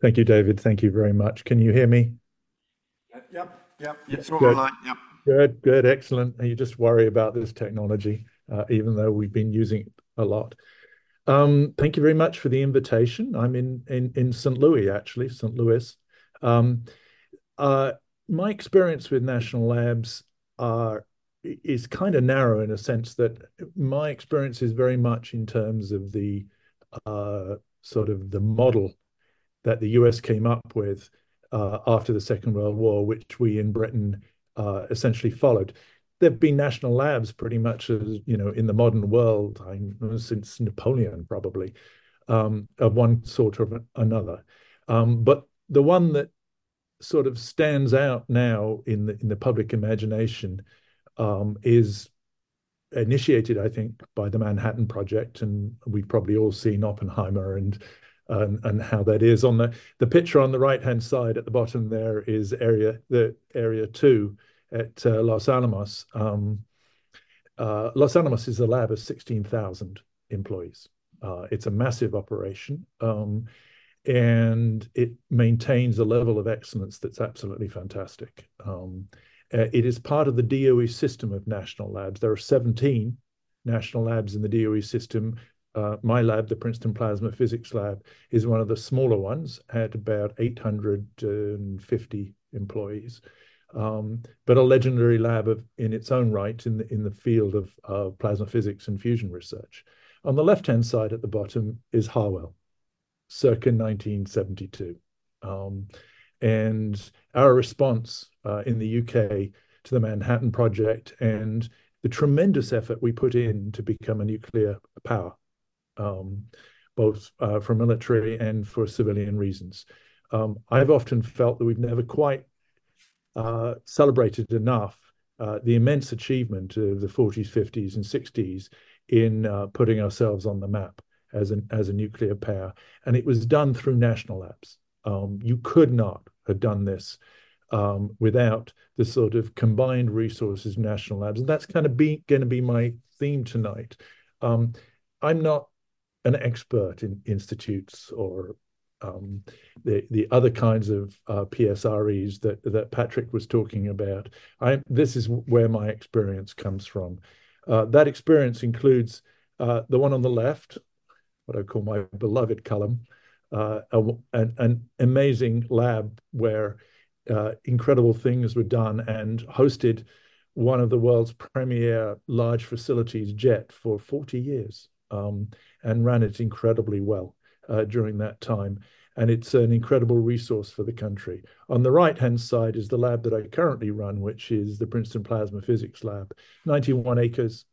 Thank you, David. Thank you very much. Can you hear me? Yep. Yeah, It's all good, online. Yep. good, excellent. And you just worry about this technology, even though we've been using it a lot. Thank you very much for the invitation. I'm in St. Louis, actually, St. Louis. Um, uh, my experience with national labs are is kind of narrow in a sense that my experience is very much in terms of the sort of the model that the US came up with after the Second World War, which we in Britain essentially followed. There have been national labs pretty much as in the modern world since Napoleon, probably, of one sort or another. But the one that sort of stands out now in the public imagination is initiated, I think, by the Manhattan Project, and we've probably all seen Oppenheimer and how that is. On the picture on the right hand side at the bottom there is area two at Los Alamos. Los Alamos is a lab of 16,000 employees. It's a massive operation, and it maintains a level of excellence that's absolutely fantastic. It is part of the DOE system of national labs. There are 17 national labs in the DOE system. My lab, the Princeton Plasma Physics Lab, is one of the smaller ones at about 850 employees. But a legendary lab in its own right in the field of plasma physics and fusion research. On the left-hand side at the bottom is Harwell, circa 1972. And our response in the UK to the Manhattan Project and the tremendous effort we put in to become a nuclear power, both for military and for civilian reasons. I've often felt that we've never quite celebrated enough the immense achievement of the 40s, 50s, and 60s in putting ourselves on the map as a nuclear power. And it was done through national labs. You could not have done this without the sort of combined resources of national labs. And that's kind of going to be my theme tonight. I'm not an expert in institutes or the other kinds of PSREs that Patrick was talking about. This is where my experience comes from. That experience includes the one on the left, what I call my beloved column, an amazing lab where incredible things were done and hosted one of the world's premier large facilities, JET, for 40 years, and ran it incredibly well during that time. And it's an incredible resource for the country. On the right-hand side is the lab that I currently run, which is the Princeton Plasma Physics Lab, 91 acres,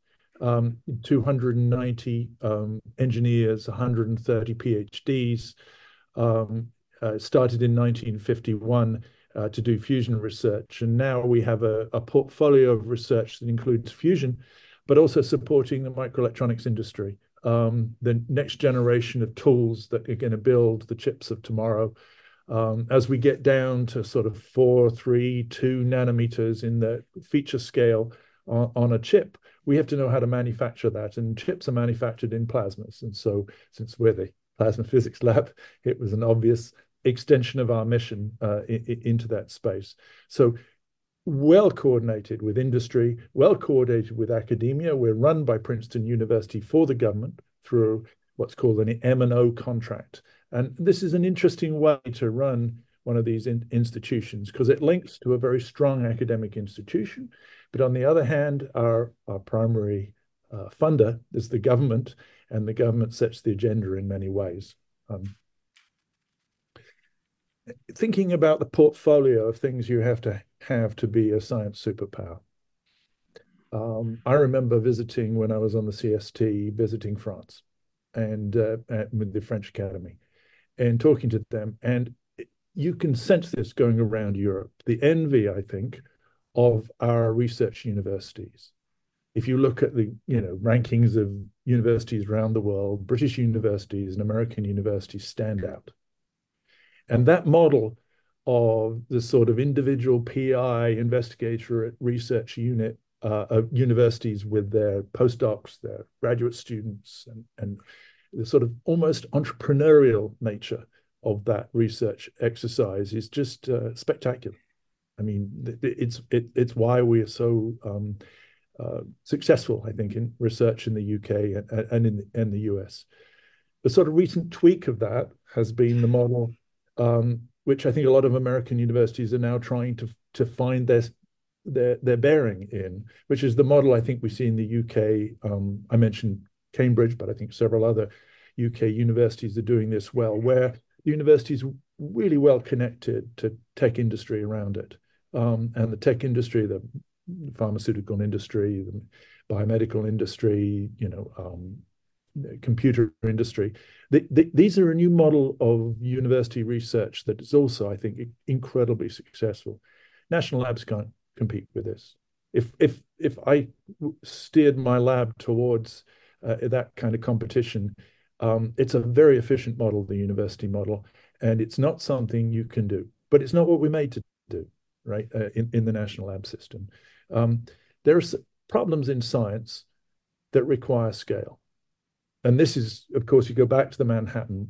290 engineers, 130 PhDs. Started in 1951 to do fusion research. And now we have a portfolio of research that includes fusion, but also supporting the microelectronics industry, the next generation of tools that are going to build the chips of tomorrow. As we get down to sort of 4, 3, 2 nanometers in the feature scale on a chip, we have to know how to manufacture that. And chips are manufactured in plasmas. And so, since we're the Plasma Physics Lab, it was an obvious extension of our mission into that space. So, well coordinated with industry, well coordinated with academia. We're run by Princeton University for the government through what's called an M&O contract. And this is an interesting way to run one of these institutions because it links to a very strong academic institution. But on the other hand, our primary funder is the government, and the government sets the agenda in many ways. Thinking about the portfolio of things you have to be a science superpower. I remember visiting when I was on the CST, visiting France and with the French Academy and talking to them. And you can sense this going around Europe, the envy, I think, of our research universities. If you look at the rankings of universities around the world, British universities and American universities stand out. And that model of the sort of individual PI investigator research unit of universities with their postdocs, their graduate students, and the sort of almost entrepreneurial nature of that research exercise is just spectacular. I mean, it's why we are so successful, I think, in research in the UK and in the US. The sort of recent tweak of that has been the model, which I think a lot of American universities are now trying to find their bearing in, which is the model I think we see in the UK. I mentioned Cambridge, but I think several other UK universities are doing this well, where the university is really well connected to tech industry around it. And the tech industry, the pharmaceutical industry, the biomedical industry, computer industry. These are a new model of university research that is also, I think, incredibly successful. National labs can't compete with this. If I steered my lab towards that kind of competition, it's a very efficient model, the university model, and it's not something you can do. But it's not what we're made to do, right? In the national lab system, there are problems in science that require scale. And this is, of course, you go back to the Manhattan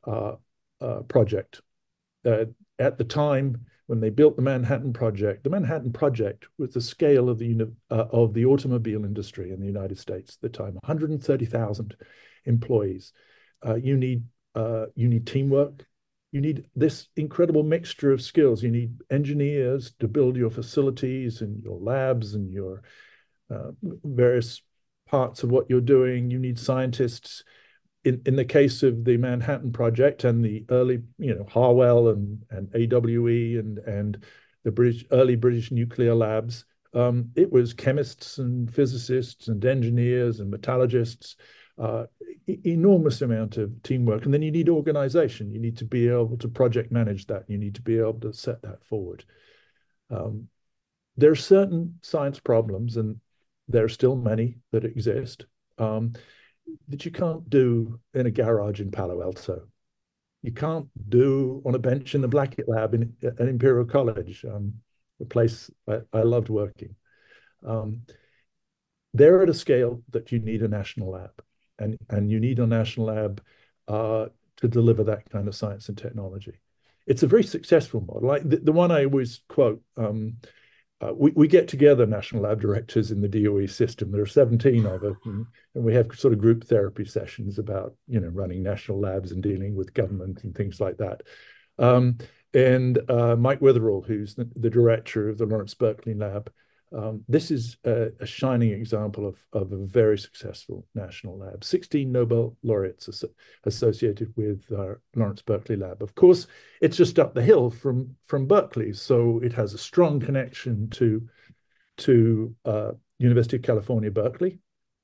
Project. At the time when they built the Manhattan Project was the scale of the automobile industry in the United States at the time, 130,000 employees. You need teamwork. You need this incredible mixture of skills. You need engineers to build your facilities and your labs and your various parts of what you're doing. You need scientists. In the case of the Manhattan Project and the early, Harwell and AWE and the early British nuclear labs, it was chemists and physicists and engineers and metallurgists, enormous amount of teamwork. And then you need organization. You need to be able to project manage that. You need to be able to set that forward. There are certain science problems, and there are still many that exist, that you can't do in a garage in Palo Alto. You can't do on a bench in the Blackett Lab at Imperial College, a place I loved working. They're at a scale that you need a national lab, and you need a national lab to deliver that kind of science and technology. It's a very successful model. Like the one I always quote, we get together national lab directors in the DOE system. There are 17 of us, and we have sort of group therapy sessions about, running national labs and dealing with government and things like that. And Mike Witherall, who's the director of the Lawrence Berkeley Lab, this is a shining example of a very successful national lab. 16 Nobel laureates associated with Lawrence Berkeley Lab. Of course, it's just up the hill from Berkeley, so it has a strong connection to University of California, Berkeley.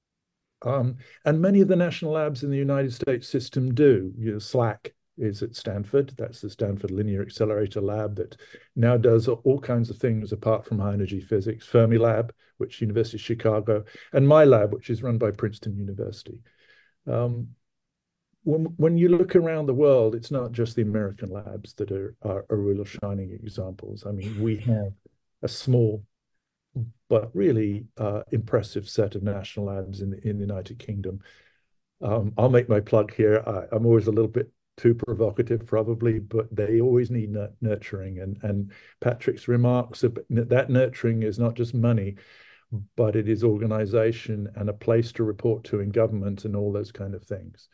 And many of the national labs in the United States system do. SLAC is at Stanford. That's the Stanford Linear Accelerator Lab that now does all kinds of things apart from high energy physics. Fermilab, which University of Chicago, and my lab, which is run by Princeton University. When you look around the world, it's not just the American labs that are real shining examples. I mean, we have a small but really impressive set of national labs in the United Kingdom. I'll make my plug here. I'm always a little bit too provocative, probably, but they always need nurturing. And Patrick's remarks that nurturing is not just money, but it is organization and a place to report to in government and all those kind of things.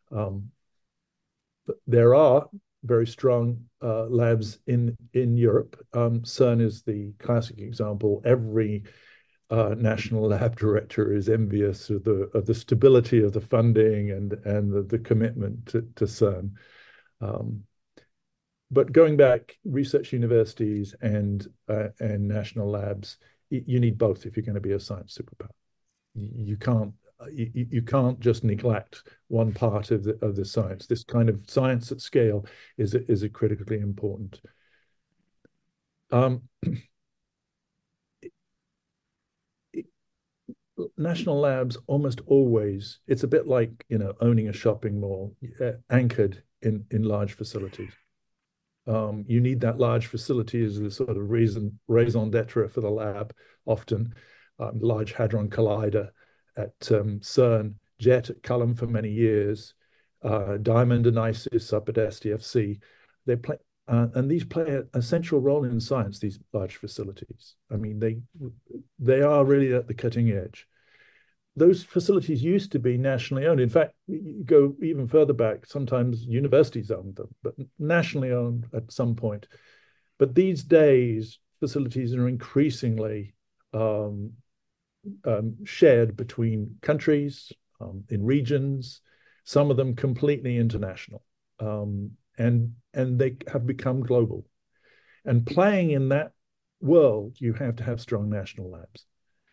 But there are very strong labs in Europe. CERN is the classic example. Every national lab director is envious of the stability of the funding and the commitment to CERN. But going back, research universities and national labs, you need both if you're going to be a science superpower. You can't just neglect one part of the science. This kind of science at scale is a critically important. National labs almost always, it's a bit like owning a shopping mall, anchored in large facilities. You need that large facility as the sort of raison d'etre for the lab. Often, Large Hadron Collider at CERN, JET at Culham for many years, Diamond and ISIS up at SDFC. They play, and these play a central role in science. These large facilities. I mean, they are really at the cutting edge. Those facilities used to be nationally owned. In fact, you go even further back. Sometimes universities owned them, but nationally owned at some point. But these days, facilities are increasingly um, shared between countries, in regions, some of them completely international, and they have become global. And playing in that world, you have to have strong national labs.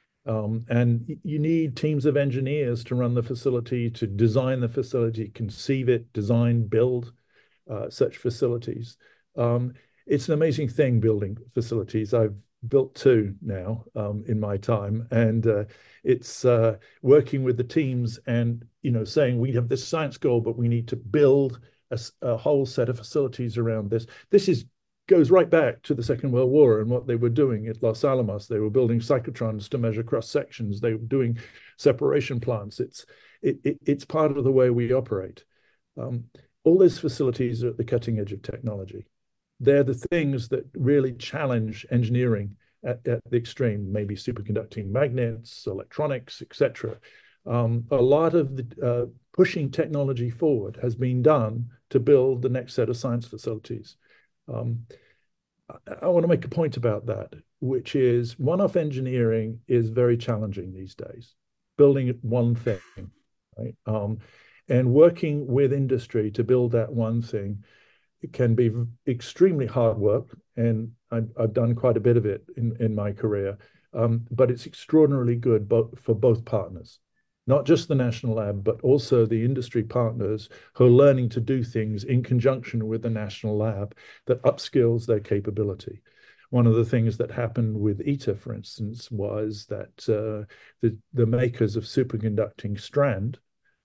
And you need teams of engineers to run the facility, to design the facility, conceive it, design, build such facilities. Um, it's an amazing thing building facilities. I've built two now in my time, and it's working with the teams and saying we have this science goal, but we need to build a whole set of facilities around this. This is goes right back to the Second World War and what they were doing at Los Alamos. They were building cyclotrons to measure cross sections. They were doing separation plants. It's part of the way we operate. Um, all those facilities are at the cutting edge of technology. They're the things that really challenge engineering at the extreme, maybe superconducting magnets, electronics, etc. A lot of the pushing technology forward has been done to build the next set of science facilities. Um, I want to make a point about that, which is one-off engineering is very challenging these days. Building one thing, right? And working with industry to build that one thing, it can be extremely hard work, and I've done quite a bit of it in my career. But it's extraordinarily good for both partners, not just the national lab, but also the industry partners who are learning to do things in conjunction with the national lab that upskills their capability. One of the things that happened with ITER, for instance, was that the makers of superconducting strand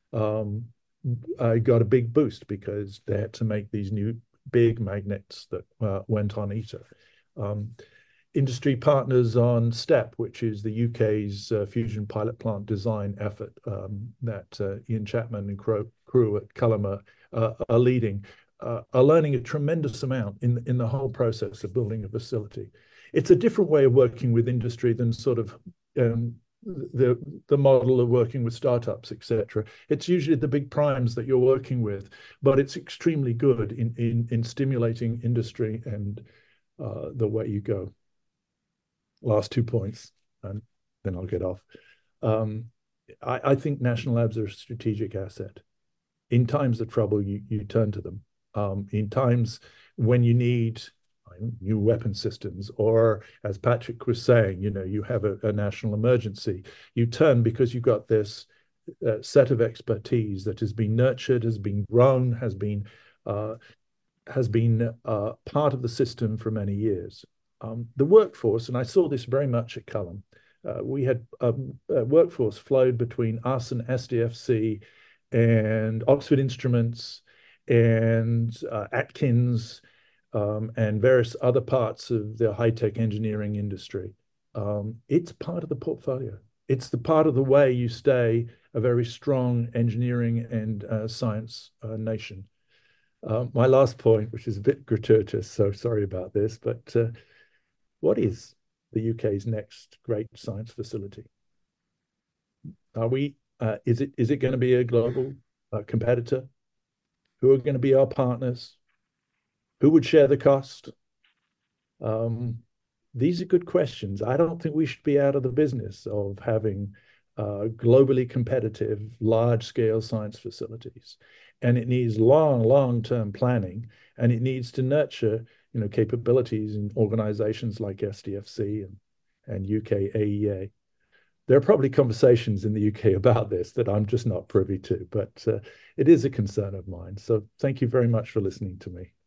got a big boost because they had to make these new big magnets that went on ITER. Industry partners on STEP, which is the UK's fusion pilot plant design effort that Ian Chapman and crew at Cullimer are leading, are learning a tremendous amount in the whole process of building a facility. It's a different way of working with industry than sort of the model of working with startups, etc. It's usually the big primes that you're working with, but it's extremely good in stimulating industry and the way you go. Last 2 points, and then I'll get off. Um, I think national labs are a strategic asset. In times of trouble, you turn to them. In times when you need new weapon systems, or as Patrick was saying, you have a national emergency, you turn because you've got this set of expertise that has been nurtured, has been grown, has been part of the system for many years. The workforce, and I saw this very much at Culham, we had a workforce flowed between us and SDFC and Oxford Instruments and Atkins and various other parts of the high-tech engineering industry. It's part of the portfolio. It's the part of the way you stay a very strong engineering and science nation. My last point, which is a bit gratuitous, so sorry about this, but what is the UK's next great science facility? Is it going to be a global competitor? Who are going to be our partners? Who would share the cost? Um, these are good questions. I don't think we should be out of the business of having globally competitive, large-scale science facilities. And it needs long-term planning, and it needs to nurture, capabilities in organizations like SDFC and UK AEA. There are probably conversations in the UK about this that I'm just not privy to, but it is a concern of mine. So thank you very much for listening to me.